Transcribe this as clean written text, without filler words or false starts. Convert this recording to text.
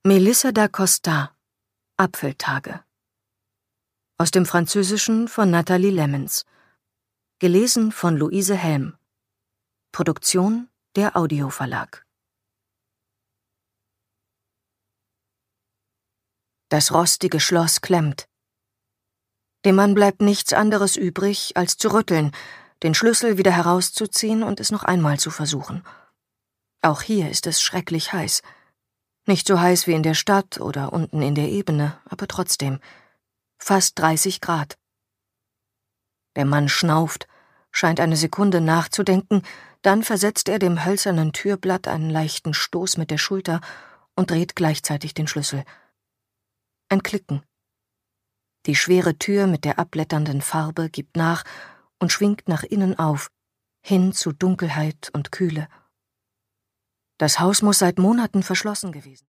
Melissa da Costa, Apfeltage. Aus dem Französischen von Nathalie Lemmens. Gelesen von Luise Helm. Produktion der Audioverlag. Das rostige Schloss klemmt. Dem Mann bleibt nichts anderes übrig, als zu rütteln, den Schlüssel wieder herauszuziehen und es noch einmal zu versuchen. Auch hier ist es schrecklich heiß. Nicht so heiß wie in der Stadt oder unten in der Ebene, aber trotzdem. Fast 30 Grad. Der Mann schnauft, scheint eine Sekunde nachzudenken, dann versetzt er dem hölzernen Türblatt einen leichten Stoß mit der Schulter und dreht gleichzeitig den Schlüssel. Ein Klicken. Die schwere Tür mit der abblätternden Farbe gibt nach und schwingt nach innen auf, hin zu Dunkelheit und Kühle. Das Haus muss seit Monaten verschlossen gewesen.